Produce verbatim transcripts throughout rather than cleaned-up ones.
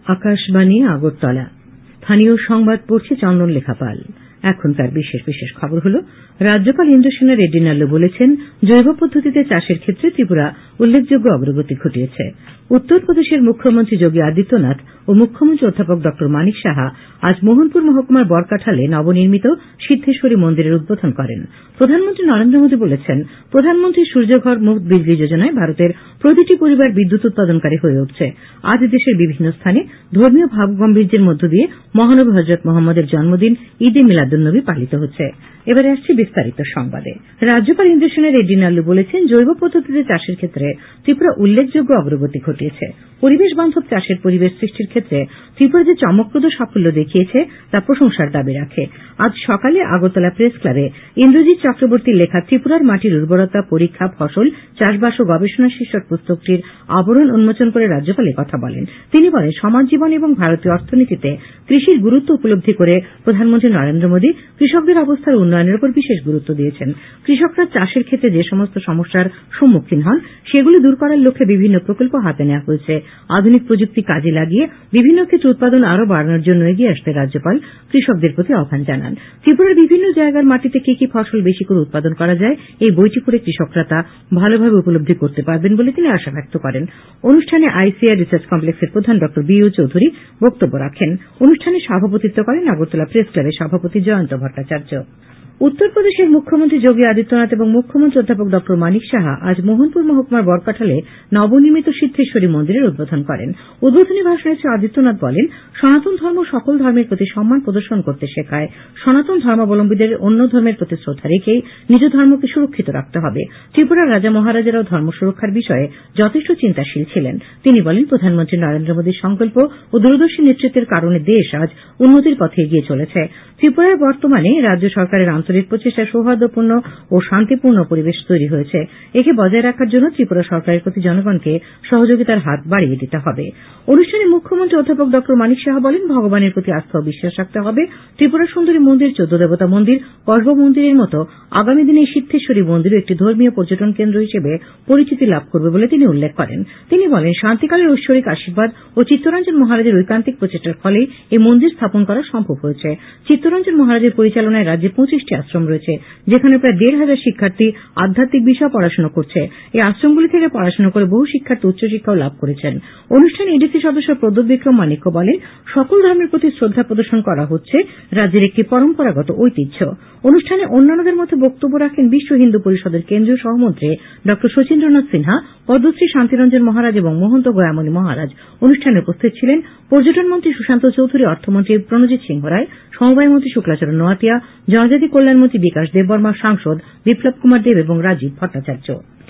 আকাশবাণী আগরতলা। স্থানীয় সংবাদ পড়ছে চন্দন লেখাপাল। এখনকার বিশেষ বিশেষ খবর হল, রাজ্যপাল ইন্দ্রসেনা রেড্ডি নাল্লু বলেছেন, জৈব পদ্ধতিতে চাষের ক্ষেত্রে ত্রিপুরা উল্লেখযোগ্য অগ্রগতি ঘটিয়েছে। উত্তরপ্রদেশের মুখ্যমন্ত্রী যোগী আদিত্যনাথ ও মুখ্যমন্ত্রী অধ্যাপক ড মানিক সাহা আজ মোহনপুর মহকুমার বরকাঠালে নবনির্মিত সিদ্ধেশ্বরী মন্দিরের উদ্বোধন করেন। প্রধানমন্ত্রী নরেন্দ্র মোদী বলেছেন, প্রধানমন্ত্রী সূর্যঘর মুফত বিজলি যোজনায় ভারতের প্রতিটি পরিবার বিদ্যুৎ উৎপাদনকারী হয়ে উঠছে। আজ দেশের বিভিন্ন স্থানে ধর্মীয় ভাবগম্ভীর্যের মধ্য দিয়ে মহানবী হযরত মোহাম্মদের জন্মদিন ঈদ এ মিলাদুন্নবী পালিত হচ্ছে। এবারে আসছে বিস্তারিত সংবাদে। রাজ্যপাল ইন্দ্রসেনা রেড্ডি নাল্লু বলেছেন, জৈব পদ্ধতিতে চাষের ক্ষেত্রে ত্রিপুরা উল্লেখযোগ্য অগ্রগতি ঘটিয়েছে। পরিবেশ বান্ধব চাষের পরিবেশ সৃষ্টির ক্ষেত্রে ত্রিপুরা যে চমকপ্রদ সাফল্য দেখিয়েছে তা প্রশংসার দাবি রাখে। আজ সকালে আগরতলা প্রেস ক্লাবে ইন্দ্রজিৎ চক্রবর্তীর লেখা ত্রিপুরার মাটির উর্বরতা পরীক্ষা, ফসল, চাষবাস ও গবেষণা শীর্ষক পুস্তকটির আবরণ উন্মোচন করে রাজ্যপাল কথা বলেন। তিনি বলেন, সমাজ জীবন এবং ভারতীয় অর্থনীতিতে কৃষির গুরুত্ব উপলব্ধি করে প্রধানমন্ত্রী নরেন্দ্র মোদী কৃষকদের অবস্থার উন্নয়নের উপর বিশেষ গুরুত্ব দিয়েছেন। কৃষকরা চাষের ক্ষেত্রে যে সমস্ত সমস্যার সম্মুখীন হন সেগুলি দূর করার লক্ষ্যে বিভিন্ন প্রকল্প হাতে নেওয়া হয়েছে। আধুনিক প্রযুক্তি কাজে লাগিয়ে বিভিন্ন ক্ষেত্রে উৎপাদন আরও বাড়ানোর জন্য এগিয়ে আসতে রাজ্যপাল কৃষকদের প্রতি আহ্বান জানান। ত্রিপুরার বিভিন্ন জায়গার মাটিতে কি কি ফসল বেশি করে উৎপাদন করা যায় এই বইটি পড়ে কৃষকরা তা ভালোভাবে উপলব্ধি করতে পারবেন বলে তিনি আশা ব্যক্ত করেন। অনুষ্ঠানে আইসিআর রিসার্চ কমপ্লেক্সের প্রধান ড বিউ চৌধুরী বক্তব্য রাখেন। অনুষ্ঠানে সভাপতিত্ব করেন আগরতলা প্রেস ক্লাবের সভাপতি জয়ন্ত ভট্টাচার্য। উত্তরপ্রদেশের মুখ্যমন্ত্রী যোগী আদিত্যনাথ এবং মুখ্যমন্ত্রী অধ্যাপক ড মানিক সাহা আজ মোহনপুর মহকুমার বরকাঠালে নবনির্মিত সিদ্ধেশ্বরী মন্দিরের উদ্বোধন করেন। উদ্বোধনী ভাষণে শ্রী আদিত্যনাথ বলেন, সনাতন ধর্ম সকল ধর্মের প্রতি সম্মান প্রদর্শন করতে শেখায়। সনাতন ধর্মাবলম্বীদের অন্য ধর্মের প্রতি শ্রদ্ধা রেখেই নিজ ধর্মকে সুরক্ষিত রাখতে হবে। ত্রিপুরার রাজা মহারাজারাও ধর্ম সুরক্ষার বিষয়ে যথেষ্ট চিন্তাশীল ছিলেন। তিনি বলেন, প্রধানমন্ত্রী নরেন্দ্র মোদীর সংকল্প ও দূরদর্শী নেতৃত্বের কারণে দেশ আজ উন্নতির পথে এগিয়ে চলেছে। ত্রিপুরায় বর্তমানে রাজ্য সরকারের আন্তরিক প্রচেষ্টা সৌহার্দ্যপূর্ণ ও শান্তিপূর্ণ পরিবেশ তৈরি হয়েছে। একে বজায় রাখার জন্য ত্রিপুরা সরকারের প্রতি জনগণকে সহযোগিতার হাত বাড়িয়ে দিতে হবে। অনুষ্ঠানে মুখ্যমন্ত্রী অধ্যাপক ড মানিক সাহা বলেন, ভগবানের প্রতি আস্থা ও বিশ্বাস রাখতে হবে। ত্রিপুরা সুন্দরী মন্দির, চোদ্দ দেবতা মন্দির, কসব মন্দিরের মতো আগামী দিনে সিদ্ধেশ্বরী মন্দিরও একটি ধর্মীয় পর্যটন কেন্দ্র হিসেবে পরিচিতি লাভ করবে বলে তিনি উল্লেখ করেন। তিনি বলেন, শান্তিকালের ঐশ্বরিক আশীর্বাদ ও চিত্তরঞ্জন মহারাজের ঐকান্তিক প্রচেষ্টার ফলে এই মন্দির স্থাপন করা সম্ভব হয়েছে। চিত্তরঞ্জন মহারাজের পরিচালনায় রাজ্যে পঁচিশটি আশ্রম রয়েছে, যেখানে প্রায় দেড় হাজার শিক্ষার্থী আধ্যাত্মিক বিষয়ে পড়াশোনা করছে। এই আশ্রমগুলি থেকে পড়াশোনা করে বহু শিক্ষার্থী উচ্চশিক্ষাও লাভ করেছেন। অনুষ্ঠানে এডিসি সদস্য প্রদ্যোৎ বিক্রম মাণিক্য বলেন, সকল ধর্মের প্রতি শ্রদ্ধা প্রদর্শন করা হচ্ছে রাজ্যের একটি পরম্পরাগত ঐতিহ্য। অনুষ্ঠানে অন্যান্যদের মধ্যে বক্তব্য রাখেন বিশ্ব হিন্দু পরিষদের কেন্দ্রীয় সহমন্ত্রী ড শচীন্দ্রনাথ সিনহা, পদ্মশ্রী শান্তিরঞ্জন মহারাজ এবং মহন্ত গয়ামণি মহারাজ। অনুষ্ঠানে উপস্থিত ছিলেন পর্যটন মন্ত্রী সুশান্ত চৌধুরী, অর্থমন্ত্রী প্রণজিৎ সিংহ রায়, সমবায় মন্ত্রী শুক্লাচরণ নোয়াতিয়া, জনজাতি কল্যাণমন্ত্রী বিকাশ দেববর্মা, সাংসদ বিপ্লব কুমার দেব এবং রাজীব ভট্টাচার্য।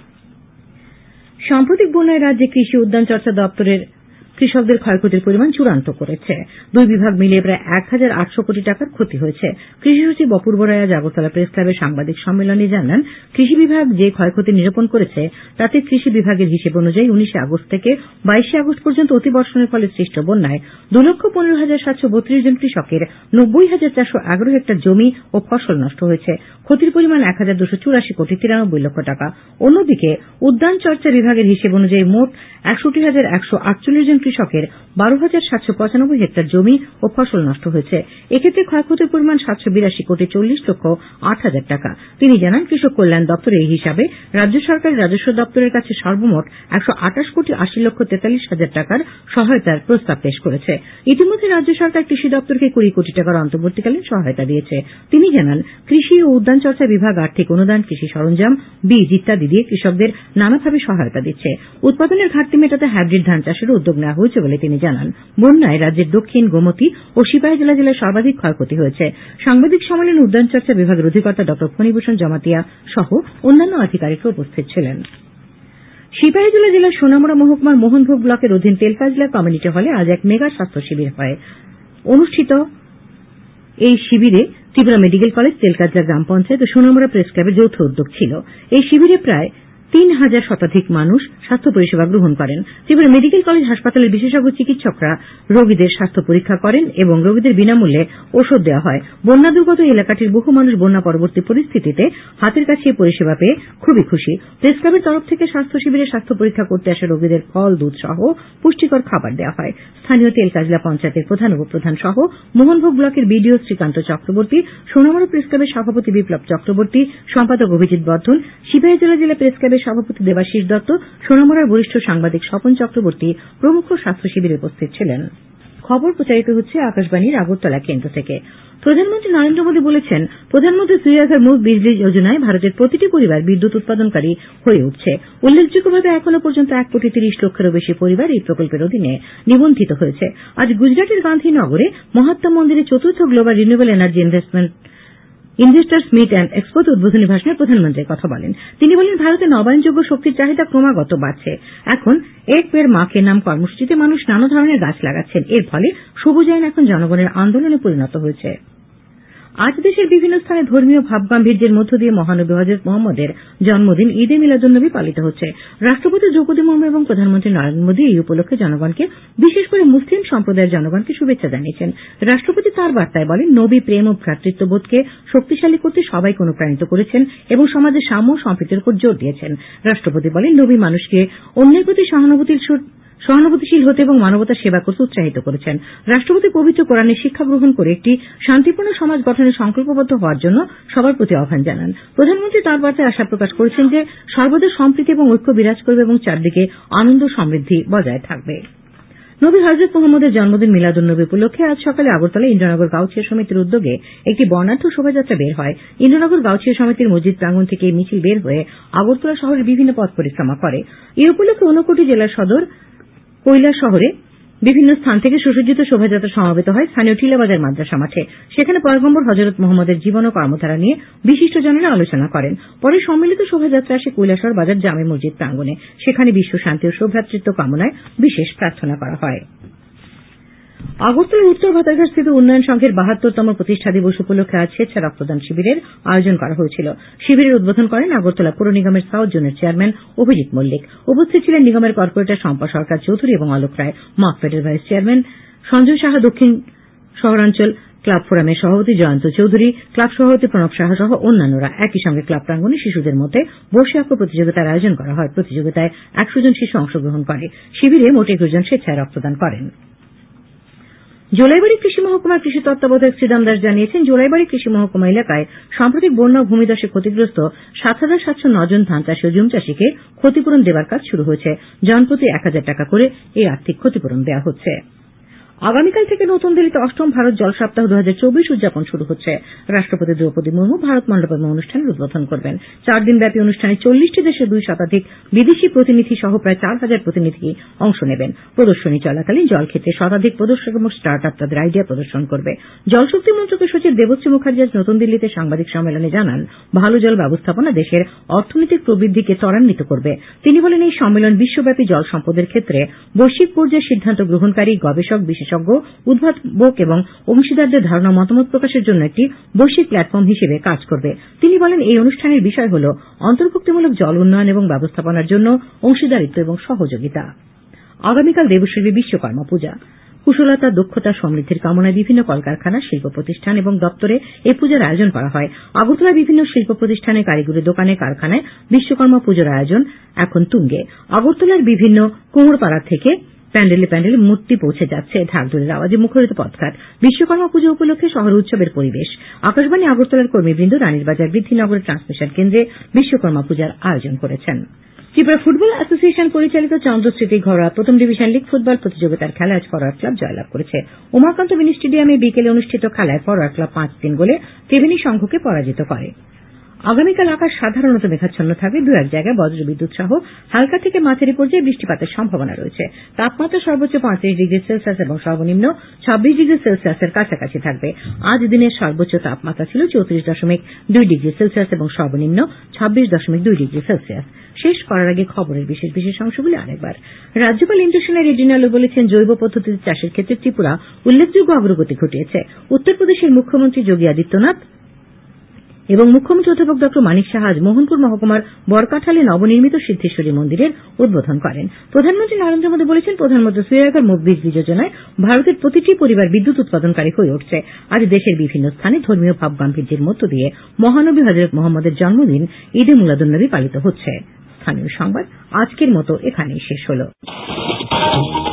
সাম্প্রতিক বন্যায় রাজ্যে কৃষি উদ্যান চর্চা দপ্তরের কৃষকদের ক্ষয়ক্ষতির পরিমাণ চূড়ান্ত করেছে। দুই বিভাগ মিলিয়ে প্রায় এক হাজার আটশো কোটি টাকার ক্ষতি হয়েছে। কৃষি সচিব অপূর্ব রায় আজ আগরতলা প্রেস ক্লাবে সাংবাদিক সম্মেলনে জানান, কৃষি বিভাগ যে ক্ষয়ক্ষতি নিরূপণ করেছে তাতে কৃষি বিভাগের হিসেব অনুযায়ী উনিশে আগস্ট থেকে বাইশে আগস্ট পর্যন্ত অতিবর্ষণের ফলে সৃষ্ট বন্যায় দু লক্ষ পনেরো হাজার সাতশো বত্রিশ জন কৃষকের নব্বই হাজার চারশো এগারো হেক্টর জমি ও ফসল নষ্ট হয়েছে। ক্ষতির পরিমাণ এক হাজার দুশো চুরাশি কোটি তিরানব্বই লক্ষ টাকা। অন্যদিকে উদ্যান চর্চা বিভাগের হিসেব অনুযায়ী মোট একষট্টি হাজার একশো আটচল্লিশ জন কৃষকের বারো হাজার সাতশো পঁচানব্বই হেক্টর জমি ও ফসল নষ্ট হয়েছে। এক্ষেত্রে ক্ষয়ক্ষতির পরিমাণ সাতশো বিরাশি কোটি চল্লিশ লক্ষ আট হাজার টাকা। তিনি জানান, কৃষক কল্যাণ দপ্তর এই হিসাবে রাজ্য সরকারের রাজস্ব দপ্তরের কাছে সর্বমোট একশো আঠাশ কোটি আশি লক্ষ তেতাল্লিশ হাজার টাকার সহায়তার প্রস্তাব পেশ করেছে। ইতিমধ্যে রাজ্য সরকার কৃষি দপ্তরকে কুড়ি কোটি টাকার অন্তর্বর্তীকালীন সহায়তা দিয়েছে। তিনি জানান, কৃষি ও উদ্যান চর্চা বিভাগ আর্থিক অনুদান, কৃষি সরঞ্জাম, বীজ ইত্যাদি দিয়ে কৃষকদের নানাভাবে সহায়তা দিচ্ছে। উৎপাদনের ঘাটতি মেটাতে হাইব্রিড ধান চাষের উদ্যোগ নেওয়া হয়েছে বলে তিনি জানান। বন্যায় রাজ্যের দক্ষিণ, গোমতী ও সিপাহীজলা জেলায় সর্বাধিক ক্ষয়ক্ষতি হয়েছে। সাংবাদিক সম্মেলনে উদ্যান চর্চা বিভাগের অধিকর্তা ড ফণীভূষণ জমাতিয়া সহ অন্যান্য আধিকারিকরা উপস্থিত ছিলেন। সিপাহীজলা জেলার সোনামুড়া মহকুমার মোহনভোগ ব্লকের অধীন তেলকাজলা কমিউনিটি হলে আজ এক মেগা স্বাস্থ্য শিবির হয় অনুষ্ঠিত। এই শিবিরে ত্রিপুরা মেডিকেল কলেজ, তেলকাজলা গ্রাম পঞ্চায়েত ও সোনামুড়া প্রেস ক্লাবের যৌথ উদ্যোগ ছিল। এই শিবিরে প্রায় তিন হাজার শতাধিক মানুষ স্বাস্থ্য পরিষেবা গ্রহণ করেন। ত্রিপুরা মেডিকেল কলেজ হাসপাতালের বিশেষজ্ঞ চিকিৎসকরা রোগীদের স্বাস্থ্য পরীক্ষা করেন এবং রোগীদের বিনামূল্যে ওষুধ দেওয়া হয়। বন্যা দুর্গত এলাকাটির বহু মানুষ বন্যা পরবর্তী পরিস্থিতিতে হাতের কাছে এই পরিষেবা পেয়ে খুবই খুশি। প্রেস ক্লাবের তরফ থেকে স্বাস্থ্য শিবিরে স্বাস্থ্য পরীক্ষা করতে আসা রোগীদের ফল, দুধ সহ পুষ্টিকর খাবার দেওয়া হয়। স্থানীয় তেলকাজলা পঞ্চায়েতের প্রধান উপপ্রধান সহ মোহনভোগ ব্লকের বিডিও শ্রীকান্ত চক্রবর্তী, সোনামুড়া প্রেস ক্লাবের সভাপতি বিপ্লব চক্রবর্তী, সম্পাদক অভিজিৎ বর্ধন, সিপাহীজলা জেলা প্রেস ক্লাবের সভাপতি দেবাশিস দত্ত, সোনামুড়ার বরিষ্ঠ সাংবাদিক স্বপন চক্রবর্তী প্রমুখ স্বাস্থ্য শিবিরে উপস্থিত ছিলেন। খবর প্রচারিত হচ্ছে আকাশবাণীর আগরতলা কেন্দ্র থেকে। প্রধানমন্ত্রী নরেন্দ্র মোদী বলেছেন, প্রধানমন্ত্রী সূর্যাঘর মুফট বিজলি যোজনায় ভারতের প্রতিটি পরিবার বিদ্যুৎ উৎপাদনকারী হয়ে উঠছে। উল্লেখযোগ্যভাবে এখনো পর্যন্ত এক কোটি তিরিশ লক্ষেরও বেশি পরিবার এই প্রকল্পের অধীনে নিবন্ধিত হয়েছে। আজ গুজরাটের গান্ধীনগরে মহাত্মা মন্দিরে চতুর্থ global renewable energy investment investors meet and এক্সপোতে উদ্বোধনী ভাষণে প্রধানমন্ত্রী কথা বলেন। তিনি বলেন, ভারতে নবায়নযোগ্য শক্তির চাহিদা ক্রমাগত বাড়ছে। এখন এক পেড় মা কে নাম কর্মসূচিতে মানুষ নানা ধরনের গাছ লাগাচ্ছেন। এর ফলে সবুজায়ন এখন জনগণের আন্দোলনে পরিণত হয়েছে। আজ দেশের বিভিন্ন স্থানে ধর্মীয় ভাবগাম্ভীর্যের মধ্য দিয়ে মহানবী হযরত মুহাম্মদের জন্মদিন ঈদে মিলাদুন্নবী পালিত হচ্ছে। রাষ্ট্রপতি দ্রৌপদী মুর্মু এবং প্রধানমন্ত্রী নরেন্দ্র মোদী এই উপলক্ষে জনগণকে, বিশেষ করে মুসলিম সম্প্রদায়ের জনগণকে শুভেচ্ছা জানিয়েছেন। রাষ্ট্রপতি তাঁর বার্তায় বলেন, নবী প্রেম ও ভ্রাতৃত্ববোধকে শক্তিশালী করতে সবাইকে অনুপ্রাণিত করেছেন এবং সমাজের সাম্য ও সম্প্রীতির উপর জোর দিয়েছেন। রাষ্ট্রপতি বলেন, নবী মানুষকে অন্যের প্রতি সহানুভূতির সহানুভূতিশীল হতে এবং মানবতার সেবা করতে উৎসাহিত করেছেন। রাষ্ট্রপতি পবিত্র কোরআনের শিক্ষা গ্রহণ করে একটি শান্তিপূর্ণ সমাজ গঠনে সংকল্পবদ্ধ হওয়ার জন্য সবার প্রতি আহ্বান জানান। প্রধানমন্ত্রী তাঁর বার্তায় আশা প্রকাশ করেছেন যে সর্বদা সম্প্রীতি এবং ঐক্য বিরাজ করবে এবং চারদিকে আনন্দ সমৃদ্ধি বজায় থাকবে। নবী হযরত মুহাম্মদের জন্মদিন মিলাদুন্নবী উপলক্ষে আজ সকালে আগরতলায় ইন্দ্রনগর গাউছিয়া সমিতির উদ্যোগে একটি বর্ণাঢ্য শোভাযাত্রা বের হয়। ইন্দ্রনগর গাউছিয়া সমিতির মসজিদ প্রাঙ্গণ থেকে এই মিছিল বের হয়ে আগরতলা শহরের বিভিন্ন পথ পরিক্রমা করে। এই উপলক্ষে ঊনকোটি জেলার সদর কৈলাস শহরে বিভিন্ন স্থান থেকে সুসজ্জিত শোভাযাত্রা সমবেত হয় স্থানীয় টিলাবাজার মাদ্রাসা মাঠে। সেখানে পয়গম্বর হযরত মুহাম্মদের জীবন ও কর্মধারা নিয়ে বিশিষ্টজনেরা আলোচনা করেন। পরে সম্মিলিত শোভাযাত্রা আসে কৈলাসহর বাজার জামে মসজিদ প্রাঙ্গণে। সেখানে বিশ্ব শান্তি ও সৌভ্রাতৃত্ব কামনায় বিশেষ প্রার্থনা করা হয়। আগরতলার উত্তর ভাতারঘাট স্থিত উন্নয়ন সংঘের বাহাত্তরতম প্রতিষ্ঠা দিবস উপলক্ষে আজ স্বেচ্ছা রক্তদান শিবিরের আয়োজন করা হয়েছিল। শিবিরের উদ্বোধন করেন আগরতলা পৌর নিগমের সাউথ জোনের চেয়ারম্যান অভিজিৎ মল্লিক। উপস্থিত ছিলেন নিগমের কর্পোরেটর শম্পা সরকার চৌধুরী এবং অলোক রায়, মার্কফেডের ভাইস চেয়ারম্যান সঞ্জয় সাহা, দক্ষিণ শহরাঞ্চল ক্লাব ফোরামের সভাপতি জয়ন্ত চৌধুরী, ক্লাব সভাপতি প্রণব সাহা সহ অন্যান্যরা। একই সঙ্গে ক্লাব প্রাঙ্গণে শিশুদের মধ্যে বসে আঁকো প্রতিযোগিতার আয়োজন করা হয়। প্রতিযোগিতায় একশো জন শিশু অংশগ্রহণ করে। শিবিরে মোট একুশ জন স্বেচ্ছায় রক্তদান করেন। জোলাইবাড়ি কৃষি মহকুমার কৃষি তত্ত্বাবধায়ক শ্রীরাম দাস জানিয়েছেন, জোলাইবাড়ি কৃষি মহকুমা এলাকায় সাম্প্রতিক বন্যা ও ভূমিধসে ক্ষতিগ্রস্ত সাত হাজার সাতশো ন জন ধান চাষী ও জুম চাষীকে ক্ষতিপূরণ দেবার কাজ শুরু হয়েছে। জনপ্রতি এক হাজার টাকা করে এই আর্থিক ক্ষতিপূরণ দেওয়া হচ্ছে। আগামীকাল থেকে নতুন দিল্লিতে অষ্টম ভারত জল সপ্তাহ দু হাজার চব্বিশ উদযাপন শুরু হচ্ছে। রাষ্ট্রপতি দ্রৌপদী মুর্মু ভারত মণ্ডপম অনুষ্ঠানের উদ্বোধন করবেন। চার দিনব্যাপী অনুষ্ঠানে চল্লিশটি দেশের দুই শতাধিক বিদেশি প্রতিনিধি সহ প্রায় চার হাজার প্রতিনিধি অংশ নেবেন। প্রদর্শনী চলাকালীন জলক্ষেত্রে শতাধিক প্রদর্শক এবং স্টার্ট আপ তাদের আইডিয়া প্রদর্শন করবে। জলশক্তি মন্ত্রকের সচিব দেবশ্রী মুখার্জি আজ নতুন দিল্লিতে সাংবাদিক সম্মেলনে জানান, ভালো জল ব্যবস্থাপনা দেশের অর্থনৈতিক প্রবৃদ্ধিকে ত্বরান্বিত করবে। তিনি বলেন, এই সম্মেলন বিশ্বব্যাপী জল সম্পদের ক্ষেত্রে বৈশ্বিক পর্যায়ে সিদ্ধান্ত গ্রহণকারী গবেষক, বিশেষজ্ঞ, উদ্ভাবক এবং অংশীদারদের ধারণা মতামত প্রকাশের জন্য একটি বৈশ্বিক প্ল্যাটফর্ম হিসেবে কাজ করবে। তিনি বলেন, এই অনুষ্ঠানের বিষয় হল অন্তর্ভুক্তিমূলক জল উন্নয়ন এবং ব্যবস্থাপনার জন্য অংশীদারিত্ব এবং সহযোগিতা। আগামীকাল দেবশ্রী বিশ্বকর্মা পূজা। কুশলতা, দক্ষতা, সমৃদ্ধির কামনায় বিভিন্ন কলকারখানা, শিল্প প্রতিষ্ঠান এবং দপ্তরে এই পূজার আয়োজন করা হয়। আগরতলার বিভিন্ন শিল্প প্রতিষ্ঠানে, কারিগরি দোকানে, কারখানায় বিশ্বকর্মা পুজোর আয়োজন এখন তুঙ্গে। আগরতলার বিভিন্ন কুমোরপাড়া থেকে প্যান্ডেলে প্যান্ডেলে মূর্তি পৌঁছে যাচ্ছে। ঢাকঢোলের আওয়াজে মুখরিত পথঘাট। বিশ্বকর্মা পুজো উপলক্ষে শহরে উৎসবের পরিবেশ। আকাশবাণী আগরতলার কর্মীবৃন্দ রানীরবাজার বৃদ্ধিনগরের ট্রান্সমিশন কেন্দ্রে বিশ্বকর্মা পূজার আয়োজন করেছেন। ত্রিপুরা ফুটবল অ্যাসোসিয়েশন পরিচালিত চন্দ্রস্মৃতি ঘরোয়া প্রথম ডিভিশন লীগ ফুটবল প্রতিযোগিতার খেলায় আজ ফরওয়ার্ড ক্লাব জয়লাভ করেছে। উমাকান্ত মিনি স্টেডিয়ামে বিকেলে অনুষ্ঠিত খেলায় ফরওয়ার্ড ক্লাব পাঁচ তিন গোলে ত্রিবেণী সংঘকে পরাজিত করে। আগামীকাল আকাশ সাধারণত মেঘাচ্ছন্ন থাকবে। দু এক জায়গায় বজ্রবিদ্যুৎ সহ হালকা থেকে মাঝারি পর্যায়ে বৃষ্টিপাতের সম্ভাবনা রয়েছে। তাপমাত্রা সর্বোচ্চ পঁয়ত্রিশ ডিগ্রি সেলসিয়াস এবং সর্বনিম্ন ছাব্বিশ ডিগ্রি সেলসিয়াসের কাছাকাছি থাকবে। আজ দিনের সর্বোচ্চ তাপমাত্রা ছিল চৌত্রিশ দশমিক দুই ডিগ্রি সেলসিয়াস এবং সর্বনিম্ন ছাব্বিশ দশমিক দুই ডিগ্রি সেলসিয়াস। শেষ করার আগে খবরের বিশেষ বিশেষ অংশগুলি আরেকবার। রাজ্যপাল ইন্দ্রসেনা রেড্ডি নালু বলেছেন, জৈব পদ্ধতিতে চাষের ক্ষেত্রে ত্রিপুরা উল্লেখযোগ্য অগ্রগতি ঘটিয়েছে। উত্তরপ্রদেশের মুখ্যমন্ত্রী যোগী আদিত্যনাথ এবং মুখ্যমন্ত্রী অধ্যাপক ড মানিক সাহা আজ মোহনপুর মহকুমার বরকাঠালে নবনির্মিত সিদ্ধেশ্বরী মন্দিরের উদ্বোধন করেন। প্রধানমন্ত্রী নরেন্দ্র মোদী বলেছেন, প্রধানমন্ত্রী সূর্যঘর মুখ বিজলি যোজনায় ভারতের প্রতিটি পরিবার বিদ্যুৎ উৎপাদনকারী হয়ে উঠছে। আজ দেশের বিভিন্ন স্থানে ধর্মীয় ভাব গাম্ভীর্যের মধ্য দিয়ে মহানবী হযরত মোহাম্মদের জন্মদিন ঈদে মিলাদুন্নবী পালিত হচ্ছে। স্থানীয় সংবাদ আজকের মতো এখানেই শেষ হলো।